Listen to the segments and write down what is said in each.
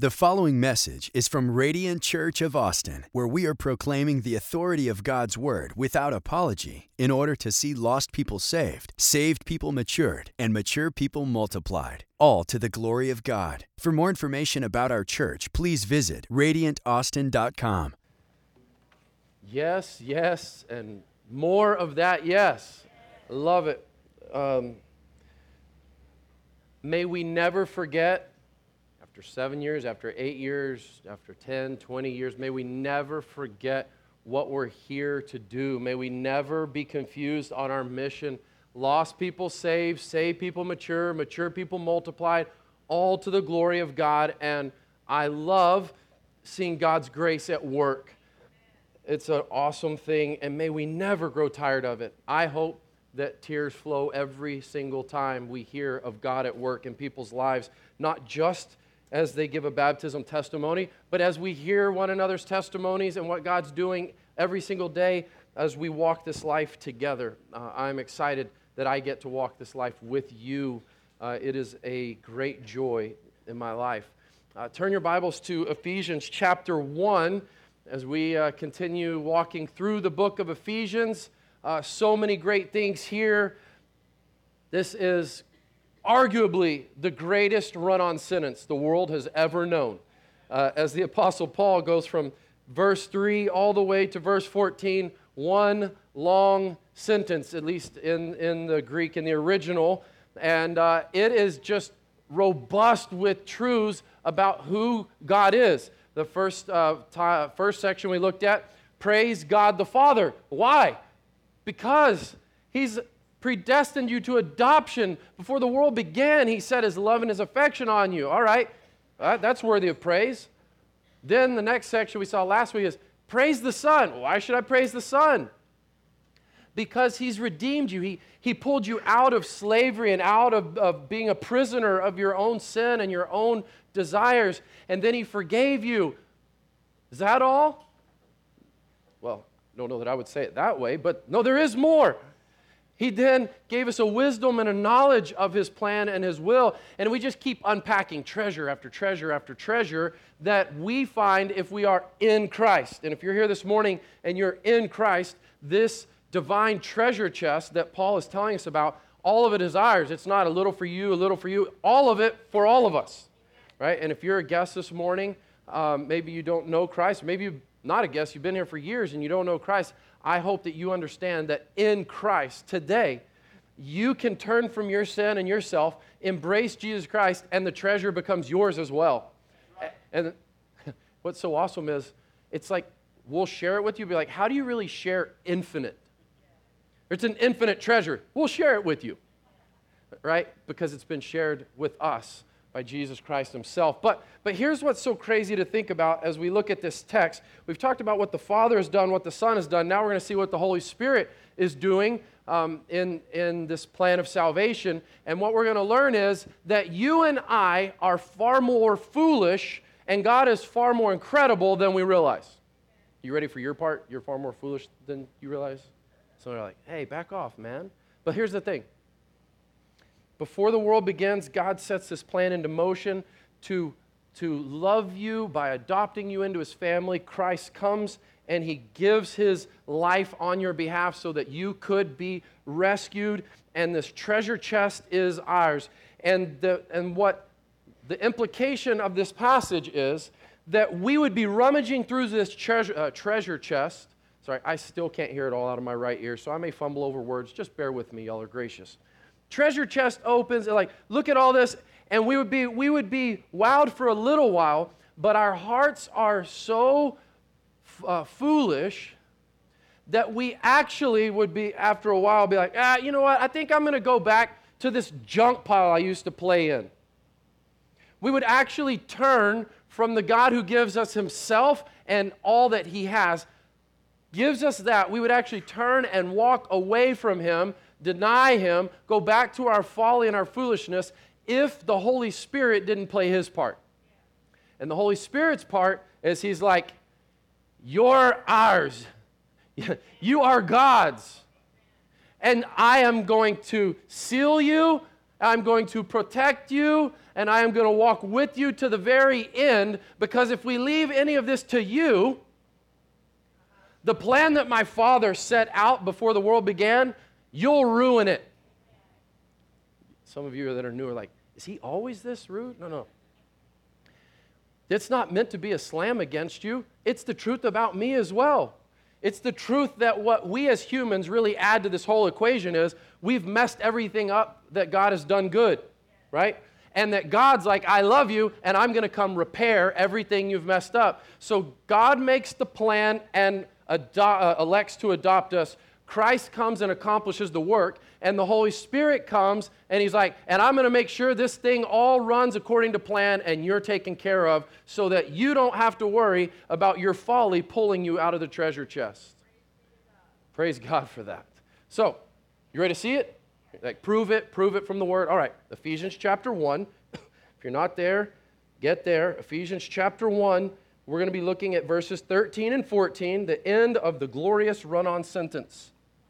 The following message is from Radiant Church of Austin, where we are proclaiming the authority of God's Word without apology in order to see lost people saved, saved people matured, and mature people multiplied, all to the glory of God. For more information about our church, please visit radiantaustin.com. Yes, yes, and more of that, yes. I love it. May we never forget, after 7 years, after 8 years, after 10, 20 years, may we never forget what we're here to do. May we never be confused on our mission. Lost people saved, saved people mature, mature people multiplied, all to the glory of God. And I love seeing God's grace at work. It's an awesome thing, and may we never grow tired of it. I hope that tears flow every single time we hear of God at work in people's lives, not just as they give a baptism testimony, but as we hear one another's testimonies and what God's doing every single day as we walk this life together. I'm excited that I get to walk this life with you. It is a great joy in my life. Turn your Bibles to Ephesians chapter 1 as we continue walking through the book of Ephesians. So many great things here. This is arguably the greatest run-on sentence the world has ever known. As the Apostle Paul goes from verse 3 all the way to verse 14, one long sentence, at least in the Greek, in the original. And it is just robust with truths about who God is. The first section we looked at, praise God the Father. Why? Because He's predestined you to adoption. Before the world began, He set His love and His affection on you. All right, that's worthy of praise. Then the next section we saw last week is praise the Son. Why should I praise the Son? Because He's redeemed you. He pulled you out of slavery and out of being a prisoner of your own sin and your own desires, and then He forgave you. Is that all? Well, I don't know that I would say it that way, but no, there is more. He then gave us a wisdom and a knowledge of His plan and His will, and we just keep unpacking treasure after treasure after treasure that we find if we are in Christ. And if you're here this morning and you're in Christ, this divine treasure chest that Paul is telling us about, all of it is ours. It's not a little for you, a little for you, all of it for all of us, right? And if you're a guest this morning, maybe you don't know Christ, maybe you're not a guest, you've been here for years and you don't know Christ, I hope that you understand that in Christ today, you can turn from your sin and yourself, embrace Jesus Christ, and the treasure becomes yours as well. And what's so awesome is, it's like, we'll share it with you, be like, how do you really share infinite? It's an infinite treasure. We'll share it with you, right? Because it's been shared with us by Jesus Christ Himself. But here's what's so crazy to think about as we look at this text. We've talked about what the Father has done, what the Son has done. Now we're going to see what the Holy Spirit is doing in this plan of salvation. And what we're going to learn is that you and I are far more foolish, and God is far more incredible than we realize. You ready for your part? You're far more foolish than you realize? So they're like, hey, back off, man. But here's the thing. Before the world begins, God sets this plan into motion to love you by adopting you into His family. Christ comes and He gives His life on your behalf so that you could be rescued, and this treasure chest is ours. And what the implication of this passage is that we would be rummaging through this treasure chest. Sorry, I still can't hear it all out of my right ear, so I may fumble over words. Just bear with me, y'all are gracious. Treasure chest opens, and like, look at all this, and we would be wowed for a little while, but our hearts are so foolish that we actually would be, after a while, be like, you know what, I think I'm going to go back to this junk pile I used to play in. We would actually turn from the God who gives us Himself and all that He has, gives us that. We would actually turn and walk away from Him, deny Him, go back to our folly and our foolishness if the Holy Spirit didn't play His part. And the Holy Spirit's part is He's like, you're ours. You are God's. And I am going to seal you. I'm going to protect you, and I am going to walk with you to the very end, because if we leave any of this to you, the plan that my Father set out before the world began, you'll ruin it. Some of you that are new are like, is he always this rude? No. It's not meant to be a slam against you. It's the truth about me as well. It's the truth that what we as humans really add to this whole equation is we've messed everything up that God has done good, right? And that God's like, I love you, and I'm going to come repair everything you've messed up. So God makes the plan and elects to adopt us. Christ comes and accomplishes the work, and the Holy Spirit comes, and he's like, and I'm going to make sure this thing all runs according to plan, and you're taken care of, so that you don't have to worry about your folly pulling you out of the treasure chest. Praise God for that. So, you ready to see it? Like, prove it from the Word. All right, Ephesians chapter 1. If you're not there, get there. Ephesians chapter 1. We're going to be looking at verses 13 and 14, the end of the glorious run-on sentence.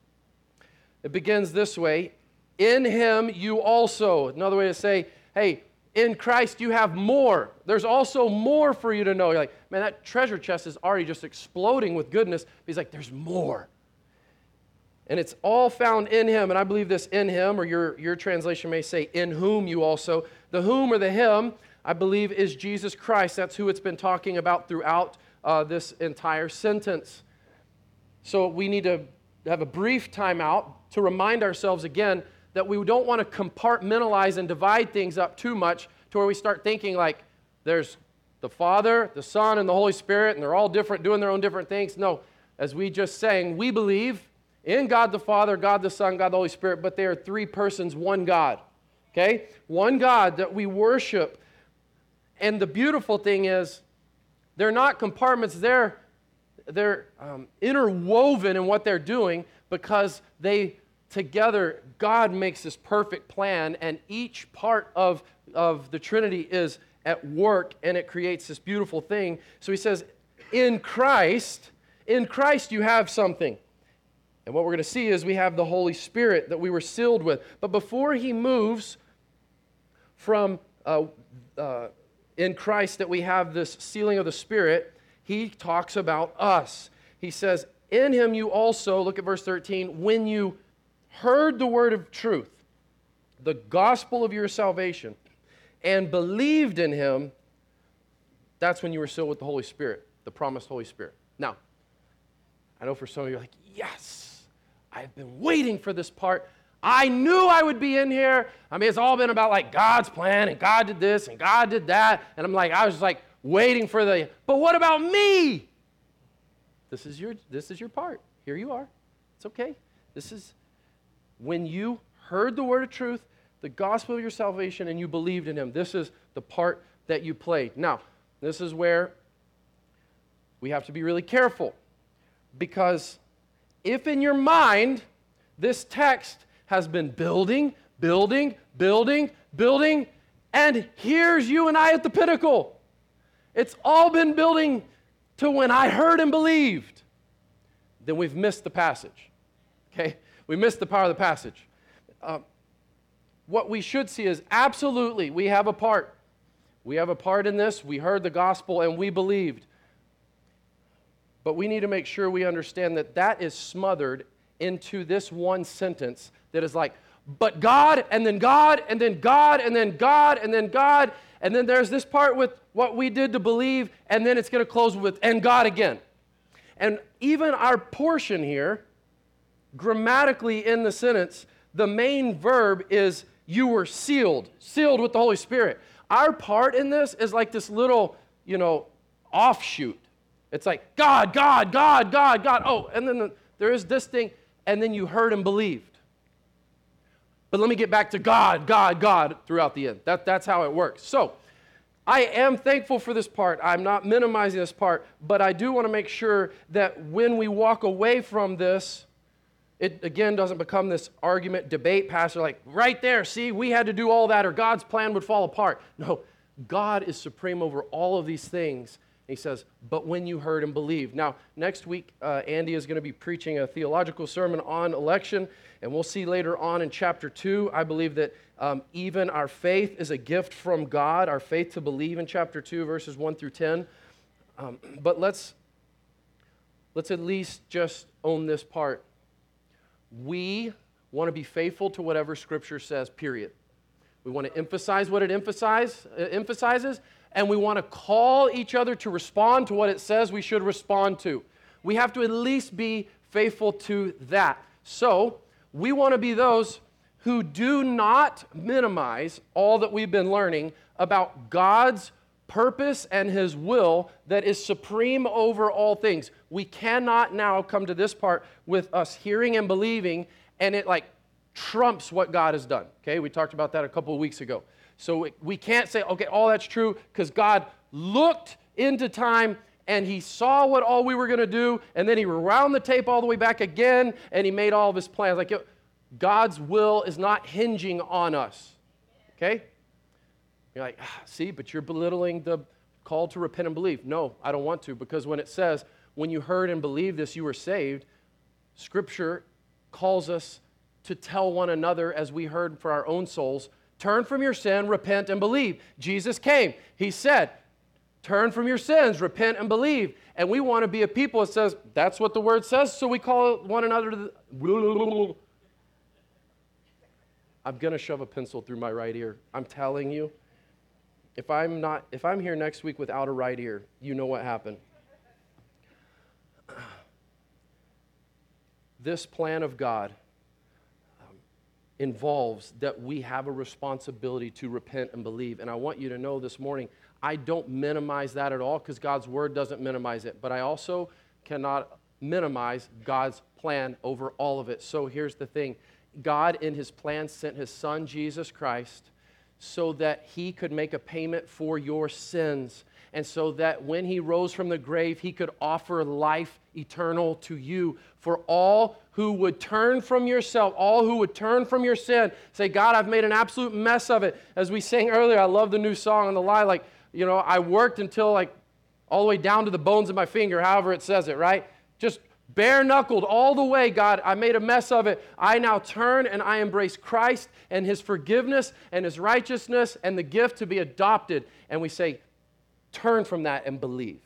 It begins this way: in him you also. Another way to say, hey, in Christ you have more. There's also more for you to know. You're like, man, that treasure chest is already just exploding with goodness. He's like, there's more. And it's all found in him. And I believe this in him, or your translation may say in whom you also. The whom or the him, I believe, is Jesus Christ. That's who it's been talking about throughout this entire sentence. So we need to have a brief time out to remind ourselves again that we don't want to compartmentalize and divide things up too much to where we start thinking like there's the Father, the Son, and the Holy Spirit, and they're all different, doing their own different things. No, as we just sang, we believe in God the Father, God the Son, God the Holy Spirit, but they are three persons, one God. Okay? One God that we worship. And the beautiful thing is, they're not compartments, they're interwoven in what they're doing, because they together, God makes this perfect plan, and each part of the Trinity is at work, and it creates this beautiful thing. So he says, in Christ you have something. And what we're going to see is we have the Holy Spirit that we were sealed with. But before he moves from in Christ that we have this sealing of the Spirit, he talks about us. He says, in him you also, look at verse 13, when you heard the word of truth, the gospel of your salvation, and believed in him, that's when you were sealed with the Holy Spirit, the promised Holy Spirit. Now, I know for some of you are like, yes, I've been waiting for this part. I knew I would be in here. I mean, it's all been about like God's plan, and God did this, and God did that. And I was like waiting for but what about me? This is your part. Here you are. It's okay. This is when you heard the word of truth, the gospel of your salvation, and you believed in him. This is the part that you played. Now, this is where we have to be really careful, because if in your mind this text has been building, and here's you and I at the pinnacle. It's all been building to when I heard and believed. Then we've missed the passage. Okay? We missed the power of the passage. What we should see is absolutely we have a part. We have a part in this. We heard the gospel and we believed. But we need to make sure we understand that that is smothered into this one sentence that is like, but God, and then God, and then God, and then God, and then God, and then there's this part with what we did to believe, and then it's going to close with, and God again. And even our portion here, grammatically in the sentence, the main verb is you were sealed with the Holy Spirit. Our part in this is like this little, offshoot. It's like, God, God, God, God, God. Oh, and then there is this thing, and then you heard and believed. But let me get back to God, God, God throughout the end. That's how it works. So, I am thankful for this part. I'm not minimizing this part, but I do want to make sure that when we walk away from this, it again doesn't become this argument, debate, pastor, like right there, see, we had to do all that or God's plan would fall apart. No, God is supreme over all of these things, he says, but when you heard and believed. Now, next week, Andy is going to be preaching a theological sermon on election, and we'll see later on in chapter 2, I believe that even our faith is a gift from God, our faith to believe in chapter 2, verses 1 through 10. But let's at least just own this part. We want to be faithful to whatever Scripture says, period. We want to emphasize what it emphasizes, and we want to call each other to respond to what it says we should respond to. We have to at least be faithful to that. So, we want to be those who do not minimize all that we've been learning about God's purpose and His will that is supreme over all things. We cannot now come to this part with us hearing and believing, and it like trumps what God has done. Okay, we talked about that a couple of weeks ago. So we can't say, okay, all that's true, because God looked into time and He saw what all we were going to do, and then He rewound the tape all the way back again, and He made all of His plans. Like, God's will is not hinging on us. Okay? You're like, see, but you're belittling the call to repent and believe. No, I don't want to, because when it says, when you heard and believed this, you were saved, Scripture calls us to tell one another, as we heard for our own souls, turn from your sin, repent, and believe. Jesus came. He said, turn from your sins, repent, and believe. And we want to be a people that says, that's what the Word says, so we call one another to the... I'm going to shove a pencil through my right ear. I'm telling you. If I'm here next week without a right ear, you know what happened. This plan of God involves that we have a responsibility to repent and believe. And I want you to know this morning, I don't minimize that at all, because God's Word doesn't minimize it. But I also cannot minimize God's plan over all of it. So here's the thing. God, in His plan, sent His Son, Jesus Christ, so that He could make a payment for your sins, and so that when He rose from the grave, He could offer life eternal to you. For all who would turn from yourself, all who would turn from your sin, say, God, I've made an absolute mess of it. As we sang earlier, I love the new song on the line, like, you know, I worked until like all the way down to the bones of my finger, however it says it, right? Just bare-knuckled all the way, God, I made a mess of it. I now turn and I embrace Christ and His forgiveness and His righteousness and the gift to be adopted. And we say, turn from that and believe.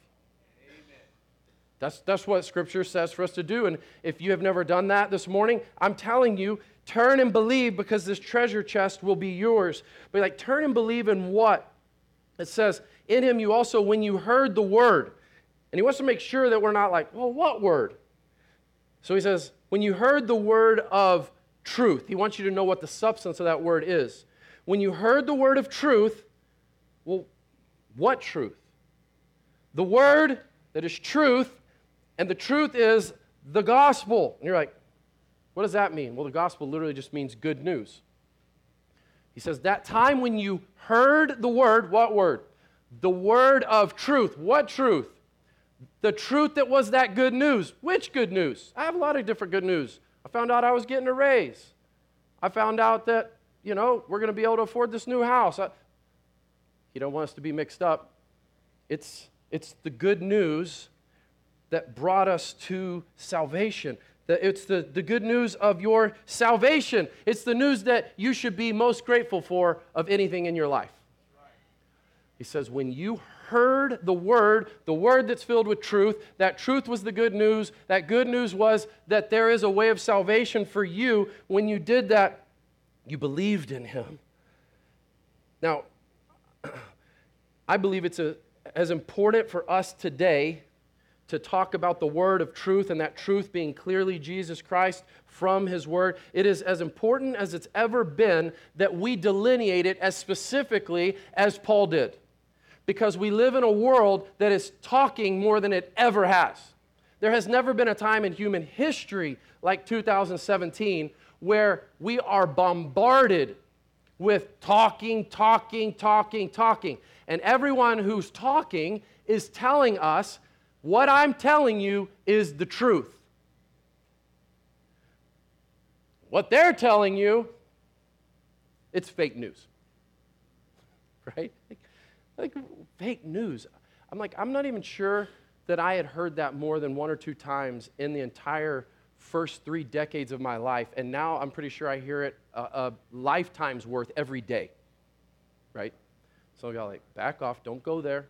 Amen. That's what Scripture says for us to do. And if you have never done that this morning, I'm telling you, turn and believe, because this treasure chest will be yours. But like, turn and believe in what? It says, in Him you also, when you heard the word. And He wants to make sure that we're not like, well, what word? So He says, when you heard the word of truth, He wants you to know what the substance of that word is. When you heard the word of truth, well, what truth? The word that is truth, and the truth is the gospel. And you're like, what does that mean? Well, the gospel literally just means good news. He says, that time when you heard the word, what word? The word of truth. What truth? The truth that was that good news. Which good news? I have a lot of different good news. I found out I was getting a raise. I found out that, you know, we're going to be able to afford this new house. He don't want us to be mixed up. It's the good news that brought us to salvation. It's the good news of your salvation. It's the news that you should be most grateful for of anything in your life. He says, when you heard the word that's filled with truth, that truth was the good news. That good news was that there is a way of salvation for you. When you did that, you believed in Him. Now, I believe it's as important for us today to talk about the word of truth, and that truth being clearly Jesus Christ from His word. It is as important as it's ever been that we delineate it as specifically as Paul did. Because we live in a world that is talking more than it ever has. There has never been a time in human history like 2017 where we are bombarded with talking. And everyone who's talking is telling us, what I'm telling you is the truth. What they're telling you, it's fake news. Right? Like fake news. I'm like, I'm not even sure that I had heard that more than 1 or 2 times in the entire first 3 decades of my life, and now I'm pretty sure I hear it a lifetime's worth every day, right? So I got like, back off, don't go there.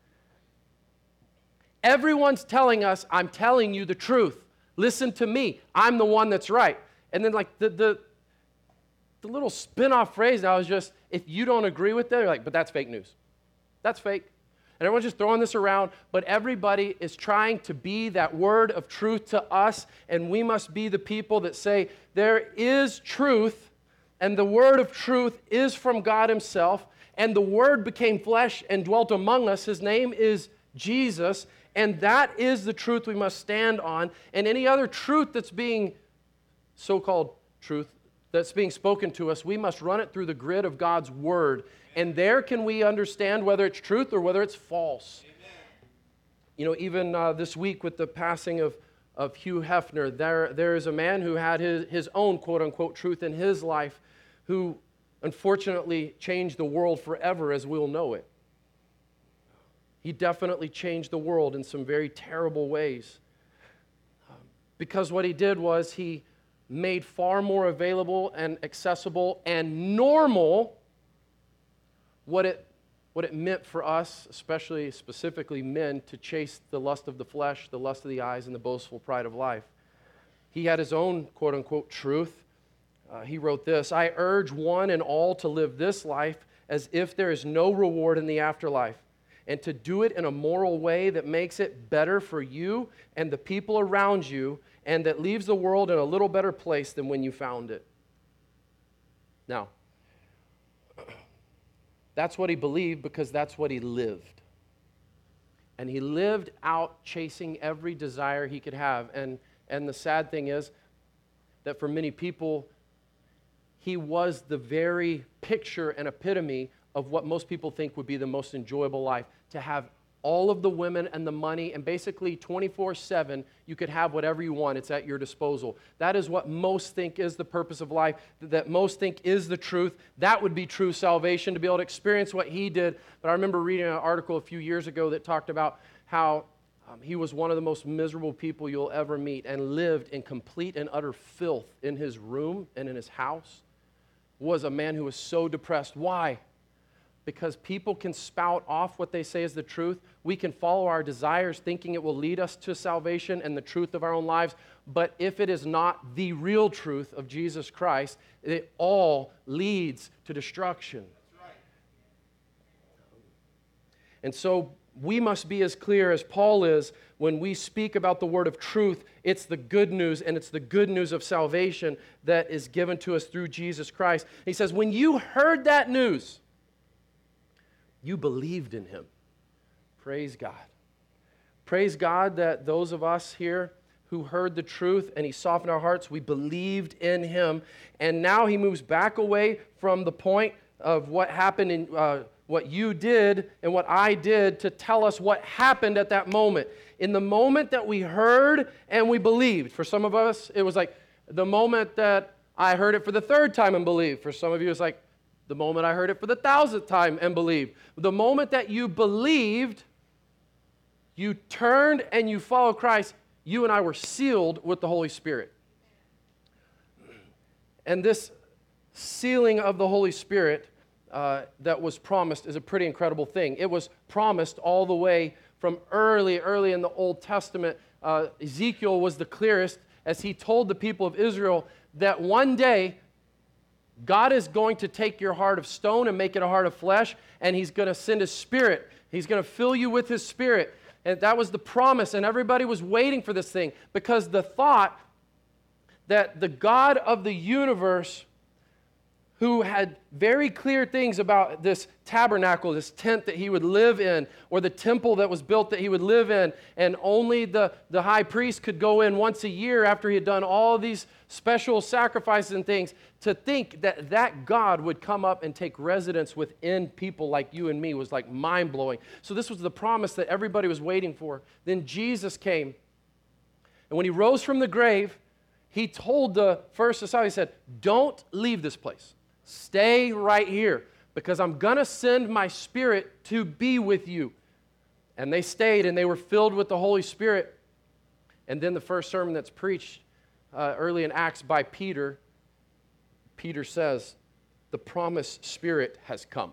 Everyone's telling us, I'm telling you the truth. Listen to me. I'm the one that's right. And then like the little spin-off phrase now is just, if you don't agree with that, you're like, but that's fake news. That's fake. And everyone's just throwing this around, but everybody is trying to be that word of truth to us, and we must be the people that say, there is truth, and the word of truth is from God himself, and the word became flesh and dwelt among us. His name is Jesus, and that is the truth we must stand on. And any other truth that's being, so-called truth, that's being spoken to us, we must run it through the grid of God's word. And there can we understand whether it's truth or whether it's false. Amen. You know, even this week with the passing of Hugh Hefner, there is a man who had his own quote-unquote truth in his life who unfortunately changed the world forever as we'll know it. He definitely changed the world in some very terrible ways. Because what he did was he made far more available and accessible and normal what it meant for us, especially specifically men, to chase the lust of the flesh, the lust of the eyes, and the boastful pride of life. He had his own quote-unquote truth. He wrote this, I urge one and all to live this life as if there is no reward in the afterlife, and to do it in a moral way that makes it better for you and the people around you, and that leaves the world in a little better place than when you found it. Now, that's what he believed because that's what he lived. And he lived out chasing every desire he could have. And the sad thing is that for many people, he was the very picture and epitome of what most people think would be the most enjoyable life. To have all of the women and the money, and basically 24/7, you could have whatever you want. It's at your disposal. That is what most think is the purpose of life, that most think is the truth. That would be true salvation, to be able to experience what he did. But I remember reading an article a few years ago that talked about how he was one of the most miserable people you'll ever meet and lived in complete and utter filth in his room and in his house. Was a man who was so depressed. Why? Because people can spout off what they say is the truth. We can follow our desires thinking it will lead us to salvation and the truth of our own lives. But if it is not the real truth of Jesus Christ, it all leads to destruction. That's right. And so we must be as clear as Paul is when we speak about the word of truth. It's the good news, and it's the good news of salvation that is given to us through Jesus Christ. He says, when you heard that news, you believed in him. Praise God. Praise God that those of us here who heard the truth and he softened our hearts, we believed in him. And now he moves back away from the point of what happened in what you did and what I did to tell us what happened at that moment. In the moment that we heard and we believed. For some of us, it was like the moment that I heard it for the 3rd time and believed. For some of you, it's like the moment I heard it for the 1,000th time and believed. The moment that you believed, you turned and you followed Christ, you and I were sealed with the Holy Spirit. And this sealing of the Holy Spirit that was promised is a pretty incredible thing. It was promised all the way from early in the Old Testament. Ezekiel was the clearest as he told the people of Israel that one day God is going to take your heart of stone and make it a heart of flesh, and he's going to send his Spirit. He's going to fill you with his Spirit. And that was the promise, and everybody was waiting for this thing because the thought that the God of the universe, who had very clear things about this tabernacle, this tent that he would live in, or the temple that was built that he would live in, and only the high priest could go in once a year after he had done all these special sacrifices and things, to think that that God would come up and take residence within people like you and me was like mind-blowing. So this was the promise that everybody was waiting for. Then Jesus came, and when he rose from the grave, he told the first disciple, he said, don't leave this place. Stay right here because I'm going to send my Spirit to be with you. And they stayed, and they were filled with the Holy Spirit. And then the first sermon that's preached early in Acts by Peter, Peter says, the promised Spirit has come.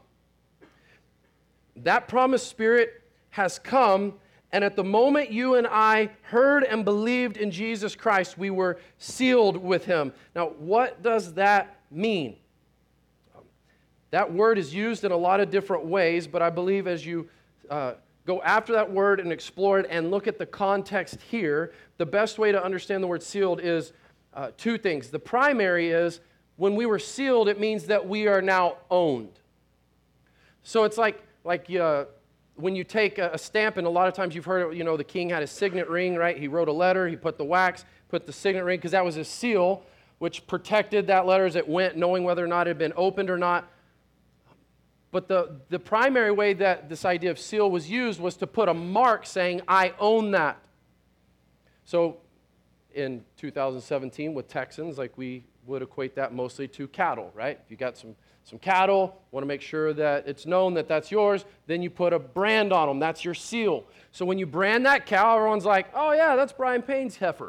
That promised Spirit has come, and at the moment you and I heard and believed in Jesus Christ, we were sealed with Him. Now, what does that mean? That word is used in a lot of different ways, but I believe as you go after that word and explore it and look at the context here, the best way to understand the word sealed is two things. The primary is, when we were sealed, it means that we are now owned. So it's like when you take a stamp, and a lot of times you've heard it, the king had his signet ring, right? He wrote a letter, he put the wax, put the signet ring, because that was his seal, which protected that letter as it went, knowing whether or not it had been opened or not. But the primary way that this idea of seal was used was to put a mark saying, I own that. So in 2017 with Texans, like we would equate that mostly to cattle, right? If you got some cattle, want to make sure that it's known that that's yours, then you put a brand on them. That's your seal. So when you brand that cow, everyone's like, oh yeah, that's Brian Payne's heifer.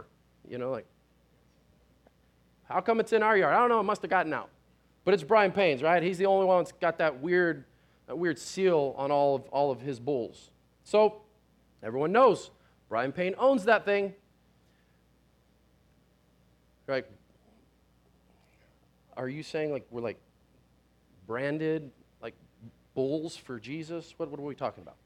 How come it's in our yard? I don't know, it must have gotten out. But it's Brian Payne's, right? He's the only one that's got that weird seal on all of his bulls. So everyone knows Brian Payne owns that thing. Right? Are you saying we're branded bulls for Jesus? What are we talking about?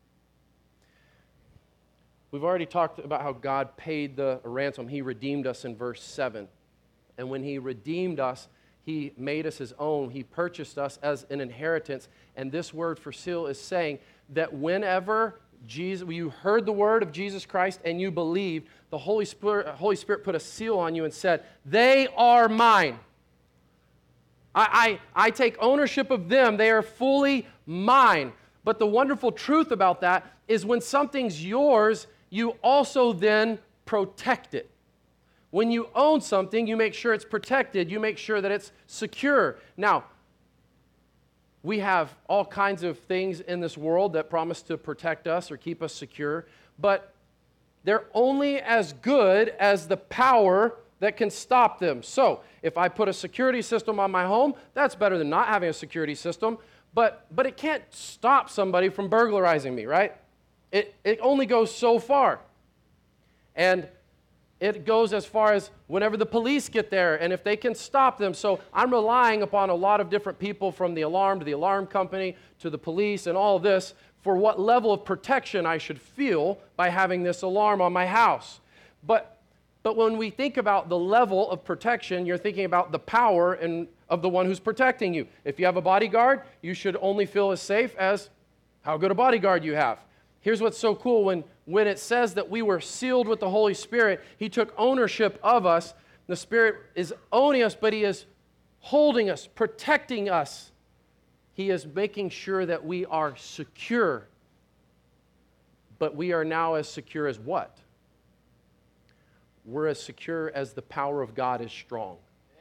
We've already talked about how God paid the ransom. He redeemed us in verse 7. And when He redeemed us, He made us His own. He purchased us as an inheritance. And this word for seal is saying that whenever you heard the word of Jesus Christ and you believed, the Holy Spirit put a seal on you and said, they are mine. I take ownership of them. They are fully mine. But the wonderful truth about that is when something's yours, you also then protect it. When you own something, you make sure it's protected. You make sure that it's secure. Now, we have all kinds of things in this world that promise to protect us or keep us secure, but they're only as good as the power that can stop them. So, if I put a security system on my home, that's better than not having a security system, but it can't stop somebody from burglarizing me, right? It only goes so far. And it goes as far as whenever the police get there and if they can stop them. So I'm relying upon a lot of different people, from the alarm to the alarm company to the police and all of this, for what level of protection I should feel by having this alarm on my house. But when we think about the level of protection, you're thinking about the power of the one who's protecting you. If you have a bodyguard, you should only feel as safe as how good a bodyguard you have. Here's what's so cool. When it says that we were sealed with the Holy Spirit, He took ownership of us. The Spirit is owning us, but He is holding us, protecting us. He is making sure that we are secure. But we are now as secure as what? We're as secure as the power of God is strong.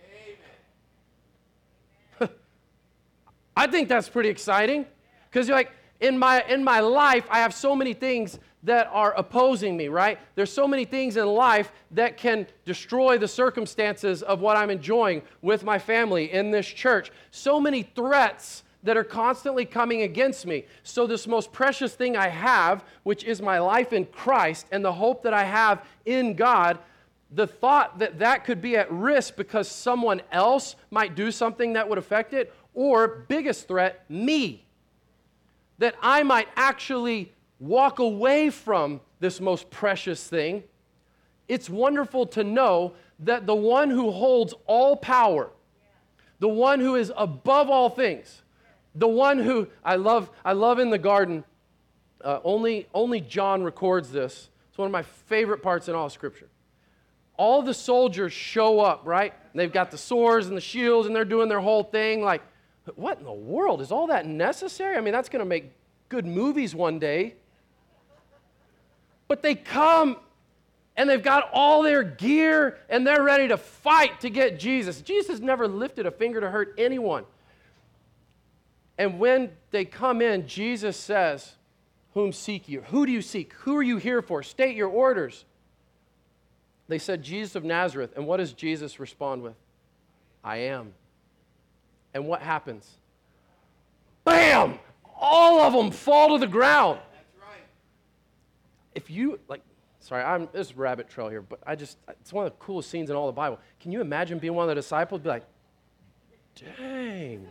Amen. I think that's pretty exciting, because you're like, in my life, I have so many things that are opposing me, right? There's so many things in life that can destroy the circumstances of what I'm enjoying with my family in this church. So many threats that are constantly coming against me. So this most precious thing I have, which is my life in Christ and the hope that I have in God, the thought that that could be at risk because someone else might do something that would affect it, or biggest threat, me. That I might actually walk away from this most precious thing. It's wonderful to know that the one who holds all power, the one who is above all things, the one who I love in the garden, only John records this. It's one of my favorite parts in all of Scripture. All the soldiers show up, right? And they've got the swords and the shields, and they're doing their whole thing. Like, what in the world? Is all that necessary? I mean, that's going to make good movies one day. But they come, and they've got all their gear, and they're ready to fight to get Jesus. Jesus never lifted a finger to hurt anyone. And when they come in, Jesus says, Whom seek you? Who do you seek? Who are you here for? State your orders. They said, Jesus of Nazareth. And what does Jesus respond with? I am. And what happens? Bam! All of them fall to the ground. That's right. If you, this is rabbit trail here, but it's one of the coolest scenes in all the Bible. Can you imagine being one of the disciples? Be like, dang.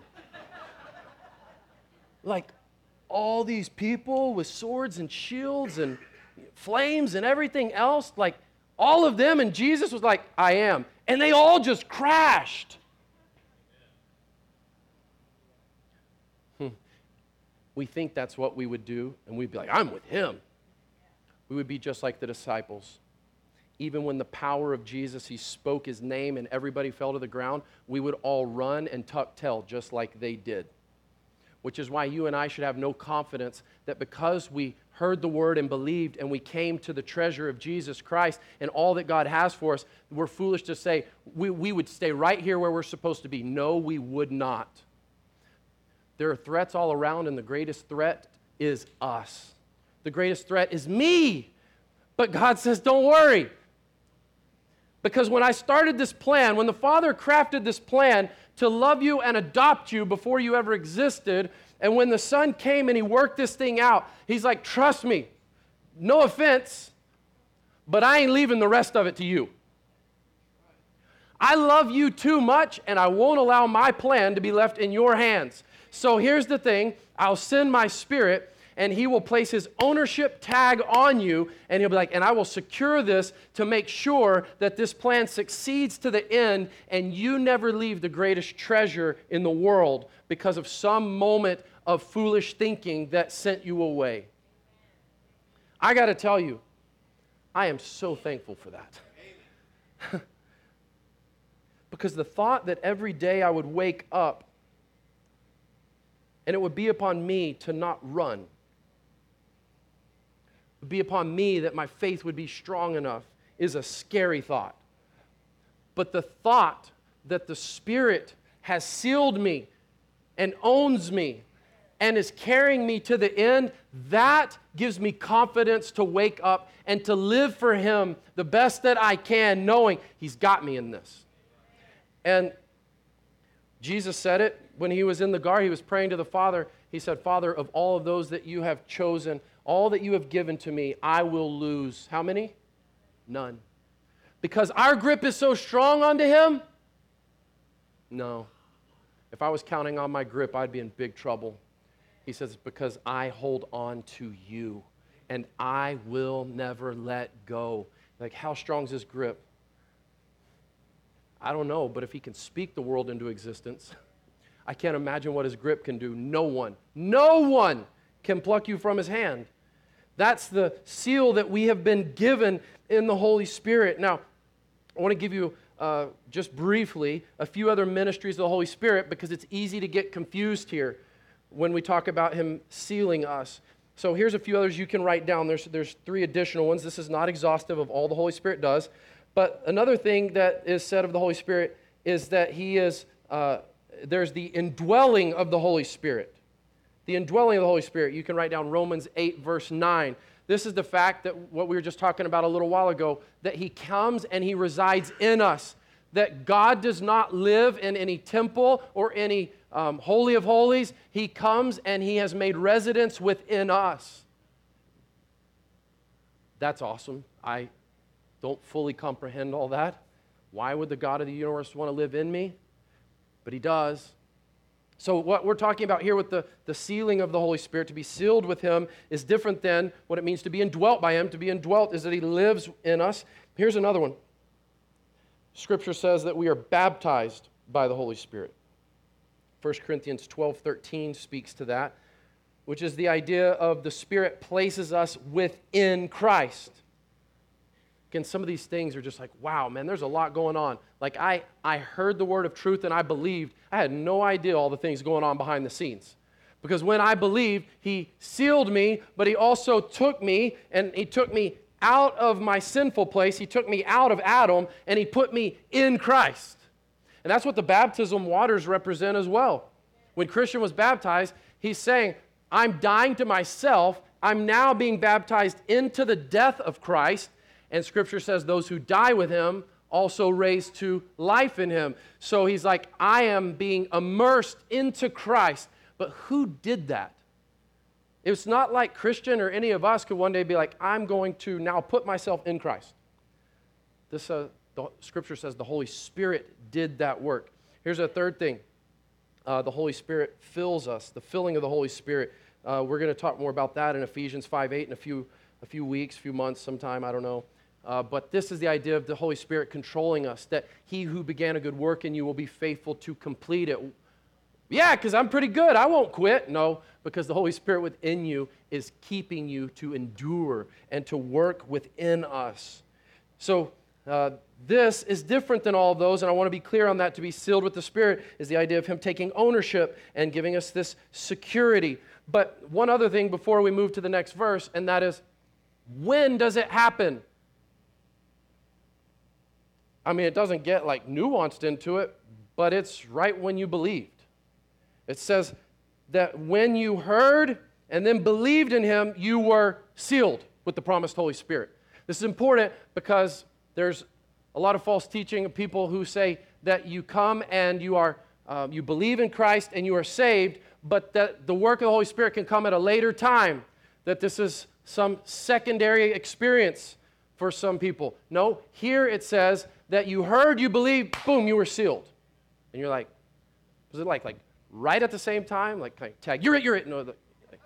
Like, all these people with swords and shields and flames and everything else, like, all of them, and Jesus was like, I am. And they all just crashed. We think that's what we would do, and we'd be like, I'm with him. We would be just like the disciples. Even when the power of Jesus, he spoke his name and everybody fell to the ground, we would all run and tuck tail just like they did. Which is why you and I should have no confidence that because we heard the word and believed and we came to the treasure of Jesus Christ and all that God has for us, we're foolish to say we would stay right here where we're supposed to be. No, we would not. There are threats all around, and the greatest threat is us. The greatest threat is me. But God says, don't worry. Because when I started this plan, when the Father crafted this plan to love you and adopt you before you ever existed, and when the Son came and he worked this thing out, he's like, trust me, no offense, but I ain't leaving the rest of it to you. I love you too much, and I won't allow my plan to be left in your hands. So here's the thing, I'll send my Spirit, and he will place his ownership tag on you, and he'll be like, and I will secure this to make sure that this plan succeeds to the end, and you never leave the greatest treasure in the world because of some moment of foolish thinking that sent you away. I got to tell you, I am so thankful for that. Because the thought that every day I would wake up and it would be upon me to not run, would be upon me that my faith would be strong enough is a scary thought. But the thought that the Spirit has sealed me and owns me and is carrying me to the end, that gives me confidence to wake up and to live for Him the best that I can, knowing He's got me in this. And Jesus said it when He was in the garden. He was praying to the Father. He said, Father, of all of those that you have chosen, all that you have given to me, I will lose. How many? None. Because our grip is so strong onto Him? No. If I was counting on my grip, I'd be in big trouble. He says, because I hold on to you, and I will never let go. Like, how strong is His grip? I don't know, but if He can speak the world into existence, I can't imagine what His grip can do. No one can pluck you from His hand. That's the seal that we have been given in the Holy Spirit. Now, I want to give you just briefly a few other ministries of the Holy Spirit because it's easy to get confused here when we talk about Him sealing us. So here's a few others you can write down. There's 3 additional ones. This is not exhaustive of all the Holy Spirit does. But another thing that is said of the Holy Spirit is that He is, there's the indwelling of the Holy Spirit. The indwelling of the Holy Spirit. You can write down Romans 8, verse 9. This is the fact that what we were just talking about a little while ago, that He comes and He resides in us. That God does not live in any temple or any holy of holies. He comes and He has made residence within us. That's awesome. I don't fully comprehend all that. Why would the God of the universe want to live in me? But He does. So what we're talking about here with the sealing of the Holy Spirit, to be sealed with Him, is different than what it means to be indwelt by Him. To be indwelt is that He lives in us. Here's another one. Scripture says that we are baptized by the Holy Spirit. 1 Corinthians 12:13 speaks to that, which is the idea of the Spirit places us within Christ. Again, some of these things are just like, wow, man, there's a lot going on. Like I heard the word of truth and I believed. I had no idea all the things going on behind the scenes. Because when I believed, He sealed me, but He also took me, and He took me out of my sinful place. He took me out of Adam, and He put me in Christ. And that's what the baptism waters represent as well. When Christian was baptized, he's saying, I'm dying to myself, I'm now being baptized into the death of Christ, and Scripture says those who die with him also raised to life in him. So he's like, I am being immersed into Christ. But who did that? It's not like Christian or any of us could one day be like, I'm going to now put myself in Christ. The Scripture says the Holy Spirit did that work. Here's a third thing. The Holy Spirit fills us, the filling of the Holy Spirit. We're going to talk more about that in Ephesians 5:8 in a few weeks, few months, sometime, I don't know. But this is the idea of the Holy Spirit controlling us, that he who began a good work in you will be faithful to complete it. Yeah, because I'm pretty good. I won't quit. No, because the Holy Spirit within you is keeping you to endure and to work within us. So this is different than all of those, and I want to be clear on that. To be sealed with the Spirit is the idea of him taking ownership and giving us this security. But one other thing before we move to the next verse, and that is, when does it happen? I mean, it doesn't get like nuanced into it, but it's right when you believed. It says that when you heard and then believed in him, you were sealed with the promised Holy Spirit. This is important because there's a lot of false teaching of people who say that you come and you believe in Christ and you are saved, but that the work of the Holy Spirit can come at a later time, that this is some secondary experience for some people. No, here it says that you heard, you believed, boom, you were sealed. And you're like, was it like right at the same time? Like, kind of tag, you're it. No, was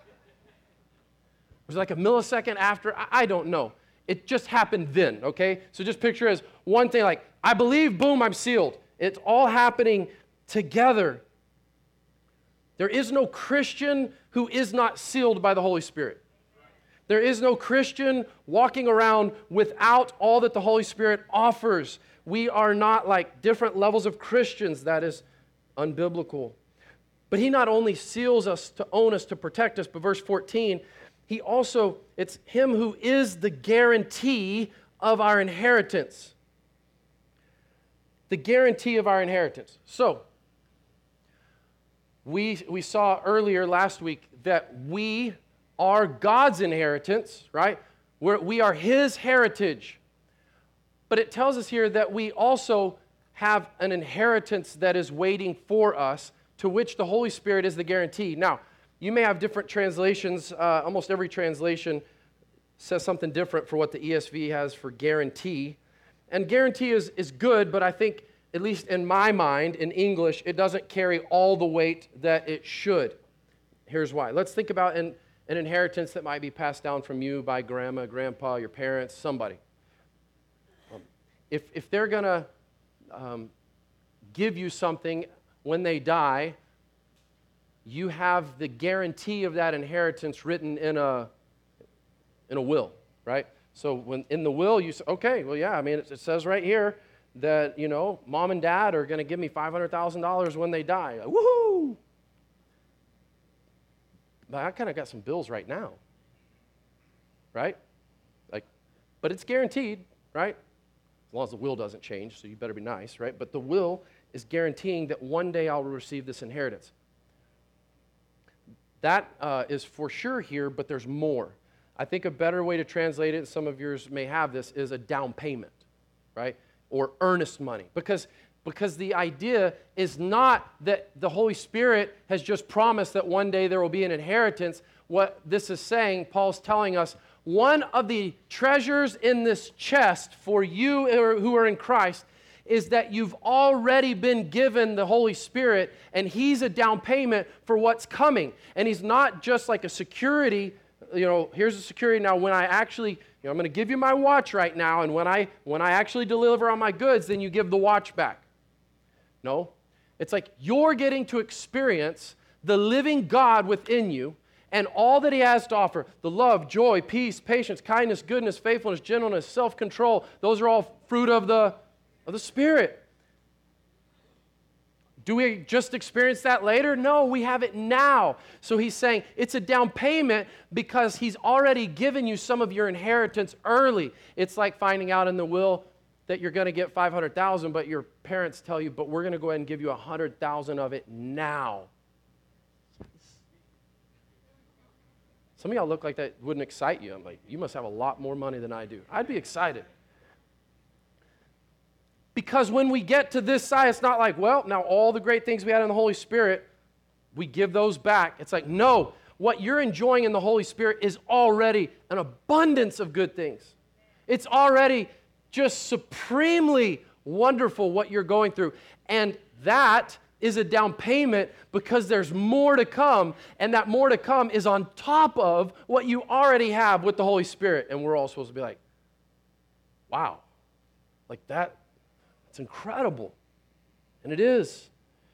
it like a millisecond after? I don't know. It just happened then, okay? So just picture it as one thing, like, I believe, boom, I'm sealed. It's all happening together. There is no Christian who is not sealed by the Holy Spirit. There is no Christian walking around without all that the Holy Spirit offers. We are not like different levels of Christians. That is unbiblical. But he not only seals us to own us, to protect us, but verse 14, he also, it's him who is the guarantee of our inheritance. The guarantee of our inheritance. So, we saw earlier last week that we are God's inheritance, right? We are his heritage. But it tells us here that we also have an inheritance that is waiting for us, to which the Holy Spirit is the guarantee. Now, you may have different translations. Almost every translation says something different for what the ESV has for guarantee. And guarantee is good, but I think, at least in my mind, in English, it doesn't carry all the weight that it should. Here's why. Let's think about an inheritance that might be passed down from you by grandma, grandpa, your parents, somebody. If they're going to give you something when they die, you have the guarantee of that inheritance written in a will, right? So when in the will you say, okay, well, yeah, I mean, it says right here that, you know, mom and dad are going to give me $500,000 when they die. Like, woohoo! But I kind of got some bills right now, right? Like, but it's guaranteed, right? As long as the will doesn't change, so you better be nice, right? But the will is guaranteeing that one day I'll receive this inheritance. That is for sure here, but there's more. I think a better way to translate it, and some of yours may have this, is a down payment, right? Or earnest money. Because the idea is not that the Holy Spirit has just promised that one day there will be an inheritance. What this is saying, Paul's telling us, one of the treasures in this chest for you who are in Christ is that you've already been given the Holy Spirit, and he's a down payment for what's coming. And he's not just like a security, you know, here's a security now when I actually, you know, I'm going to give you my watch right now, and when I actually deliver on my goods, then you give the watch back. No, it's like you're getting to experience the living God within you and all that he has to offer, the love, joy, peace, patience, kindness, goodness, faithfulness, gentleness, self-control. Those are all fruit of the Spirit. Do we just experience that later? No, we have it now. So he's saying it's a down payment because he's already given you some of your inheritance early. It's like finding out in the will that you're going to get $500,000, but your parents tell you, but we're going to go ahead and give you $100,000 of it now. Some of y'all look like that wouldn't excite you. I'm like, you must have a lot more money than I do. I'd be excited. Because when we get to this side, it's not like, well, now all the great things we had in the Holy Spirit, we give those back. It's like, no, what you're enjoying in the Holy Spirit is already an abundance of good things. It's already just supremely wonderful what you're going through. And that is a down payment because there's more to come, and that more to come is on top of what you already have with the Holy Spirit. And we're all supposed to be like, wow, like that. It's incredible. And it is.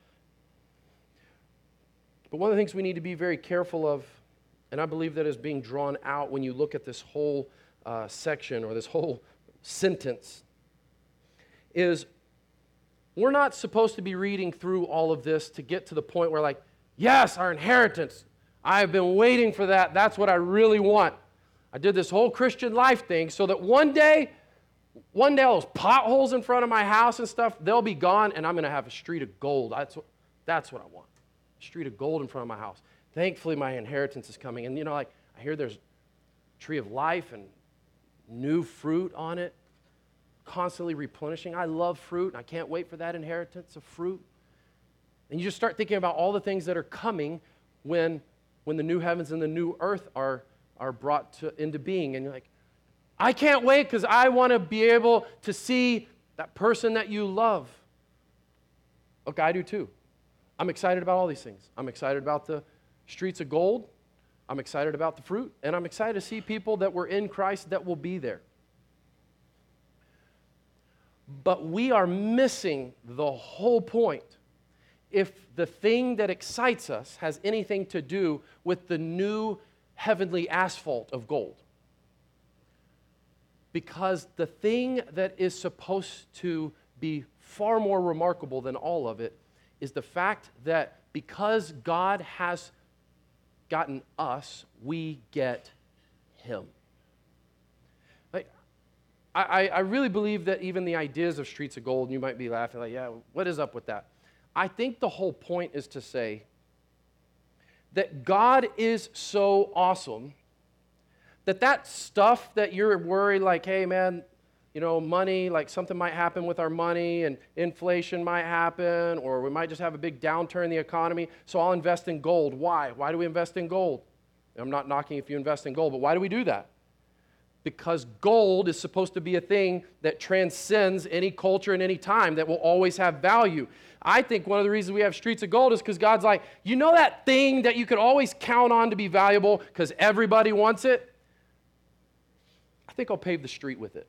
But one of the things we need to be very careful of, and I believe that is being drawn out when you look at this whole section or this whole sentence, is we're not supposed to be reading through all of this to get to the point where like, yes, our inheritance, I've been waiting for that. That's what I really want. I did this whole Christian life thing so that one day all those potholes in front of my house and stuff, they'll be gone, and I'm going to have a street of gold. That's what I want, a street of gold in front of my house. Thankfully, my inheritance is coming. And, like I hear there's a tree of life and new fruit on it, constantly replenishing. I love fruit, and I can't wait for that inheritance of fruit. And you just start thinking about all the things that are coming when the new heavens and the new earth are brought into being. And you're like, I can't wait because I want to be able to see that person that you love. Okay, I do too. I'm excited about all these things. I'm excited about the streets of gold. I'm excited about the fruit. And I'm excited to see people that were in Christ that will be there. But we are missing the whole point if the thing that excites us has anything to do with the new heavenly asphalt of gold. Because the thing that is supposed to be far more remarkable than all of it is the fact that because God has gotten us, we get Him. I really believe that even the ideas of streets of gold, and you might be laughing like, yeah, what is up with that? I think the whole point is to say that God is so awesome that stuff that you're worried like, hey, man, money, like something might happen with our money and inflation might happen or we might just have a big downturn in the economy, so I'll invest in gold. Why? Why do we invest in gold? I'm not knocking if you invest in gold, but why do we do that? Because gold is supposed to be a thing that transcends any culture and any time, that will always have value. I think one of the reasons we have streets of gold is because God's like, that thing that you could always count on to be valuable because everybody wants it? I think I'll pave the street with it.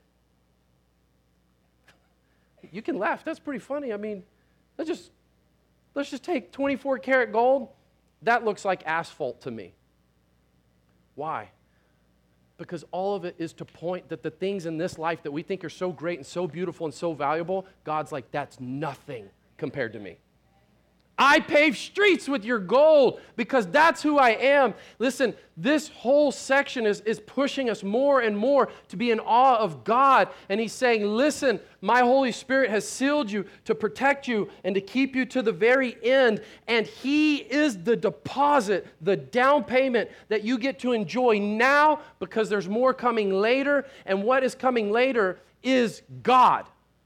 You can laugh. That's pretty funny. I mean, let's just take 24 karat gold. That looks like asphalt to me. Why? Because all of it is to point that the things in this life that we think are so great and so beautiful and so valuable, God's like, that's nothing compared to me. I pave streets with your gold because that's who I am. Listen, this whole section is pushing us more and more to be in awe of God. And He's saying, listen, my Holy Spirit has sealed you to protect you and to keep you to the very end. And He is the deposit, the down payment that you get to enjoy now because there's more coming later. And what is coming later is God.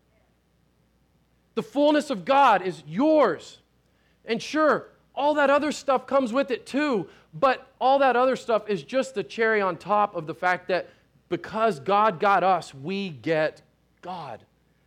The fullness of God is yours. And sure, all that other stuff comes with it too, but all that other stuff is just the cherry on top of the fact that because God got us, we get God.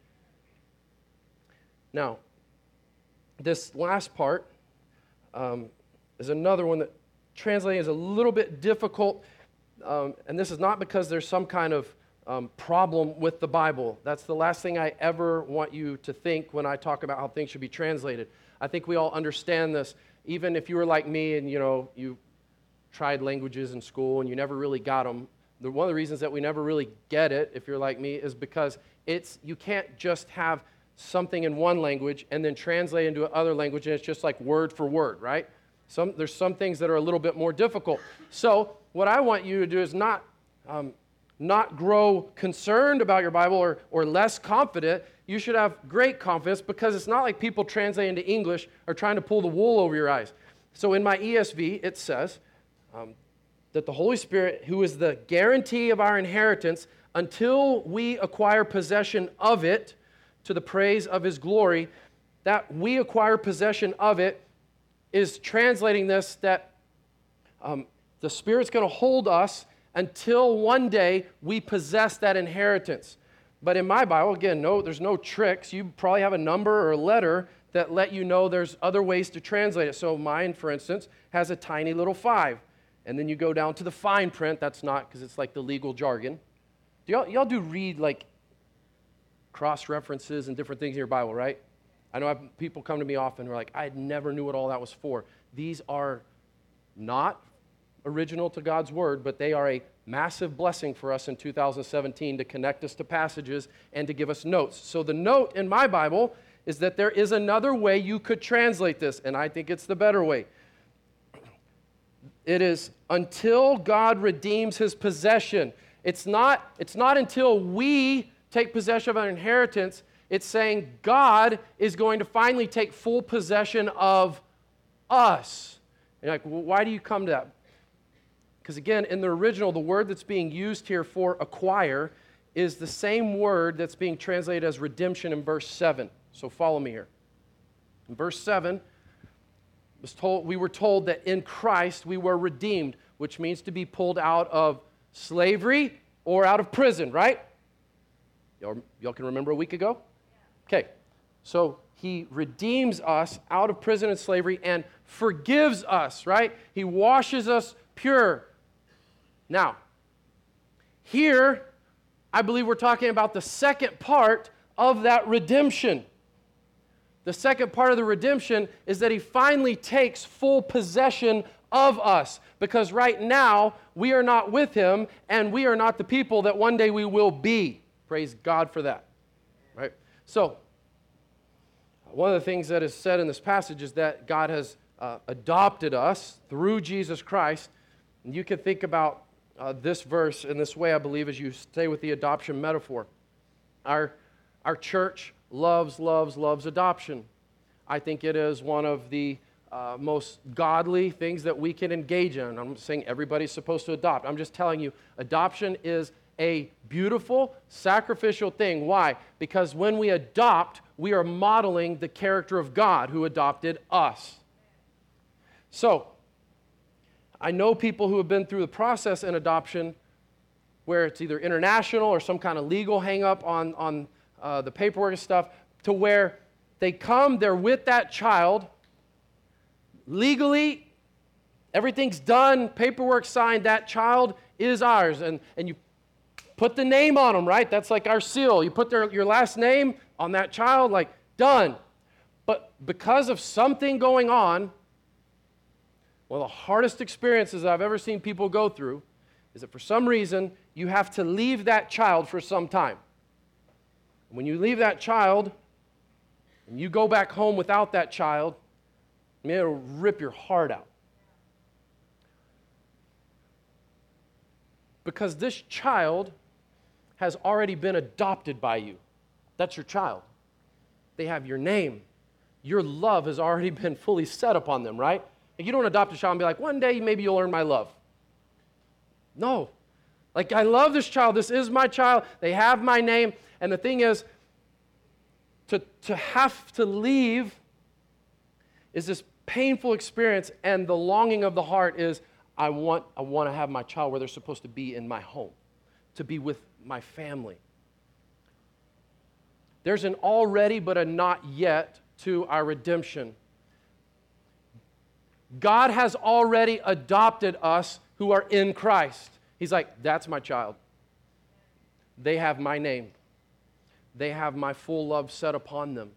Now, this last part is another one that translating is a little bit difficult, and this is not because there's some kind of problem with the Bible. That's the last thing I ever want you to think when I talk about how things should be translated. I think we all understand this. Even if you were like me and, you tried languages in school and you never really got them, one of the reasons that we never really get it, if you're like me, is because you can't just have something in one language and then translate into another language and it's just like word for word, right? There's some things that are a little bit more difficult. So what I want you to do is not grow concerned about your Bible or less confident. You should have great confidence because it's not like people translate into English are trying to pull the wool over your eyes. So in my ESV, it says, that the Holy Spirit, who is the guarantee of our inheritance, until we acquire possession of it to the praise of His glory, that we acquire possession of it is translating this that the Spirit's going to hold us until one day we possess that inheritance. But in my Bible, again, there's no tricks. You probably have a number or a letter that let you know there's other ways to translate it. So mine, for instance, has a tiny little 5. And then you go down to the fine print. That's not, because it's like the legal jargon. Y'all do read like cross-references and different things in your Bible, right? I know people come to me often who are like, I never knew what all that was for. These are not original to God's Word, but they are a massive blessing for us in 2017 to connect us to passages and to give us notes. So the note in my Bible is that there is another way you could translate this, and I think it's the better way. It is until God redeems His possession. It's not until we take possession of our inheritance. It's saying God is going to finally take full possession of us. And you're like, well, why do you come to that? Because again, in the original, the word that's being used here for acquire is the same word that's being translated as redemption in verse 7. So follow me here. In verse 7, we were told that in Christ we were redeemed, which means to be pulled out of slavery or out of prison, right? Y'all can remember a week ago? Okay, so He redeems us out of prison and slavery and forgives us, right? He washes us pure. Now, here, I believe we're talking about the second part of that redemption. The second part of the redemption is that He finally takes full possession of us, because right now we are not with Him and we are not the people that one day we will be. Praise God for that. Right? So, one of the things that is said in this passage is that God has adopted us through Jesus Christ. And you can think about this verse in this way, I believe, as you stay with the adoption metaphor. Our church loves adoption. I think it is one of the most godly things that we can engage in. I'm not saying everybody's supposed to adopt. I'm just telling you, adoption is a beautiful, sacrificial thing. Why? Because when we adopt, we are modeling the character of God who adopted us. So, I know people who have been through the process in adoption where it's either international or some kind of legal hang-up on the paperwork and stuff, to where they come, they're with that child, legally, everything's done, paperwork signed, that child is ours. And you put the name on them, right? That's like our seal. You put your last name on that child, like, done. But because of something going on, one of the hardest experiences I've ever seen people go through is that for some reason, you have to leave that child for some time. When you leave that child, and you go back home without that child, I mean, it'll rip your heart out. Because this child has already been adopted by you. That's your child. They have your name. Your love has already been fully set upon them, right? Like, you don't adopt a child and be like, one day maybe you'll earn my love. No. Like, I love this child. This is my child. They have my name. And the thing is, to have to leave is this painful experience, and the longing of the heart is, I want to have my child where they're supposed to be in my home, to be with my family. There's an already but a not yet to our redemption. God has already adopted us who are in Christ. He's like, that's my child. They have my name. They have my full love set upon them.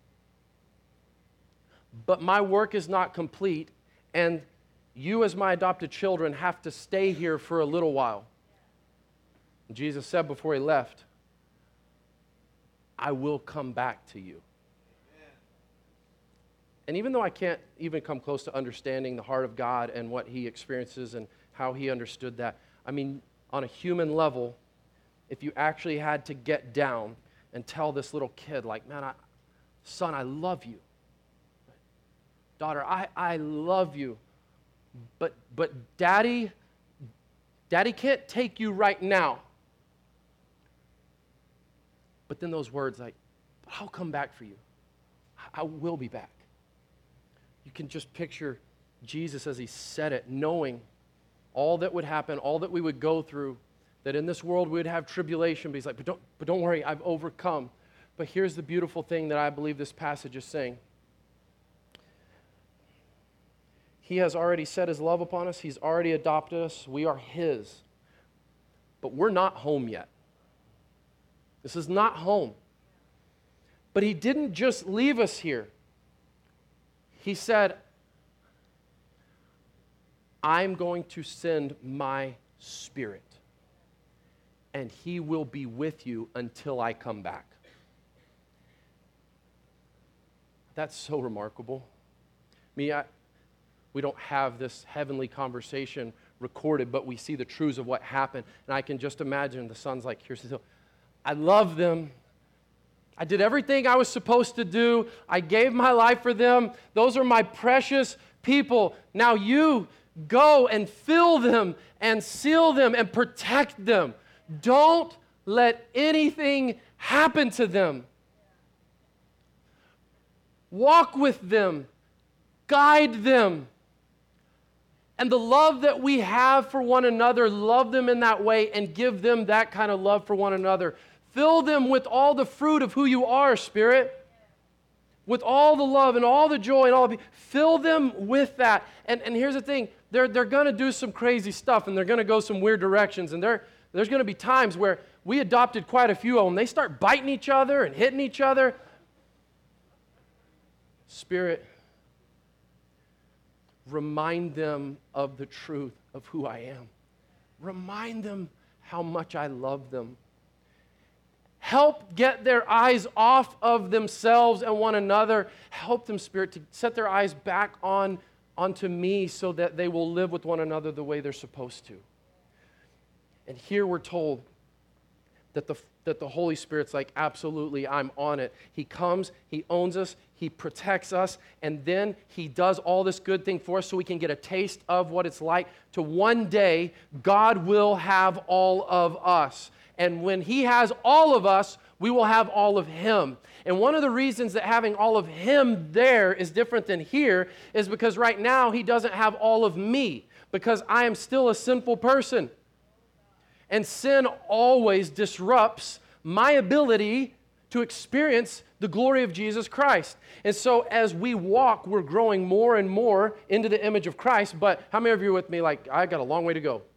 But my work is not complete, and you as my adopted children have to stay here for a little while. Jesus said before He left, I will come back to you. And even though I can't even come close to understanding the heart of God and what He experiences and how He understood that, I mean, on a human level, if you actually had to get down and tell this little kid, like, man, son, I love you. Daughter, I love you. But daddy Daddy can't take you right now. But then those words like, I'll come back for you. I will be back. You can just picture Jesus as he said it, knowing all that would happen, all that we would go through, that in this world we would have tribulation. But he's like, but don't worry, I've overcome. But here's the beautiful thing that I believe this passage is saying. He has already set his love upon us. He's already adopted us. We are his. But we're not home yet. This is not home. But he didn't just leave us here. He said, I'm going to send my Spirit, and he will be with you until I come back. That's so remarkable. We don't have this heavenly conversation recorded, but we see the truths of what happened. And I can just imagine the son's like, here's the deal. I love them. I did everything I was supposed to do. I gave my life for them. Those are my precious people. Now you go and fill them and seal them and protect them. Don't let anything happen to them. Walk with them. Guide them. And the love that we have for one another, love them in that way and give them that kind of love for one another. Fill them with all the fruit of who you are, Spirit. With all the love and all the joy and all the... Fill them with that. And here's the thing. They're going to do some crazy stuff and they're going to go some weird directions. And there's going to be times where we adopted quite a few of them. They start biting each other and hitting each other. Spirit, remind them of the truth of who I am. Remind them how much I love them. Help get their eyes off of themselves and one another. Help them, Spirit, to set their eyes back onto me so that they will live with one another the way they're supposed to. And here we're told that the Holy Spirit's like, absolutely, I'm on it. He comes, he owns us, he protects us, and then he does all this good thing for us so we can get a taste of what it's like to one day, God will have all of us. And when he has all of us, we will have all of him. And one of the reasons that having all of him there is different than here is because right now he doesn't have all of me, because I am still a sinful person. And sin always disrupts my ability to experience the glory of Jesus Christ. And so as we walk, we're growing more and more into the image of Christ. But how many of you are with me like, I got a long way to go?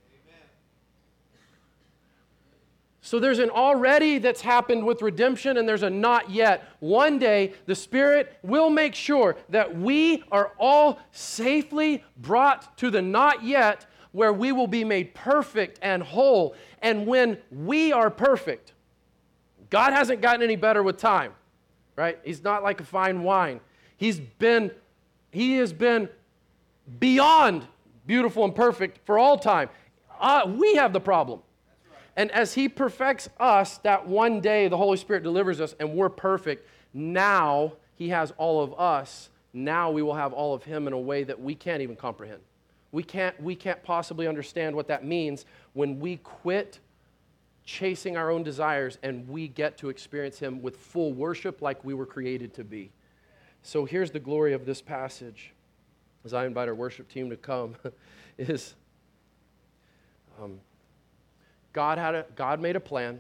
So there's an already that's happened with redemption, and there's a not yet. One day, the Spirit will make sure that we are all safely brought to the not yet, where we will be made perfect and whole. And when we are perfect, God hasn't gotten any better with time, right? He's not like a fine wine. He has been beyond beautiful and perfect for all time. We have the problem. And as he perfects us, that one day the Holy Spirit delivers us and we're perfect. Now he has all of us. Now we will have all of him in a way that we can't even comprehend. We can't possibly understand what that means when we quit chasing our own desires and we get to experience him with full worship like we were created to be. So here's the glory of this passage, as I invite our worship team to come, is God made a plan.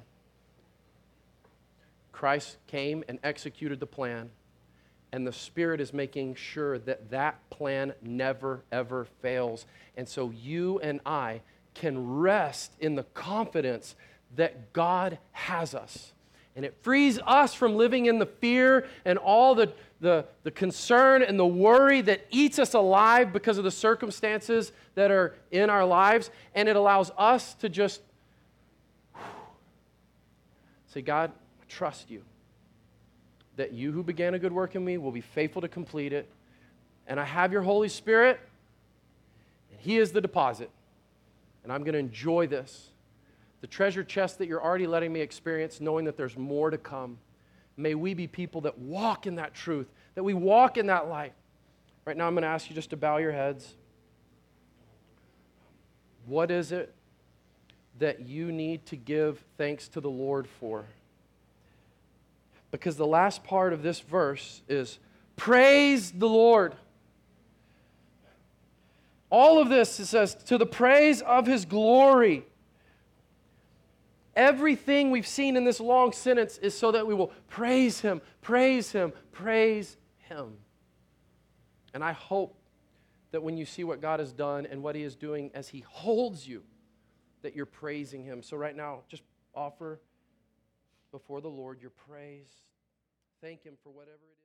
Christ came and executed the plan. And the Spirit is making sure that that plan never, ever fails. And so you and I can rest in the confidence that God has us. And it frees us from living in the fear and all the concern and the worry that eats us alive because of the circumstances that are in our lives. And it allows us to just say, God, I trust you. That you who began a good work in me will be faithful to complete it. And I have your Holy Spirit, and he is the deposit. And I'm going to enjoy this. The treasure chest that you're already letting me experience, knowing that there's more to come. May we be people that walk in that truth, that we walk in that light. Right now I'm going to ask you just to bow your heads. What is it that you need to give thanks to the Lord for. Because the last part of this verse is, praise the Lord. All of this, it says, to the praise of His glory. Everything we've seen in this long sentence is so that we will praise Him, praise Him, praise Him. And I hope that when you see what God has done and what He is doing as He holds you, that you're praising Him. So right now, just offer before the Lord your praise. Thank Him for whatever it is.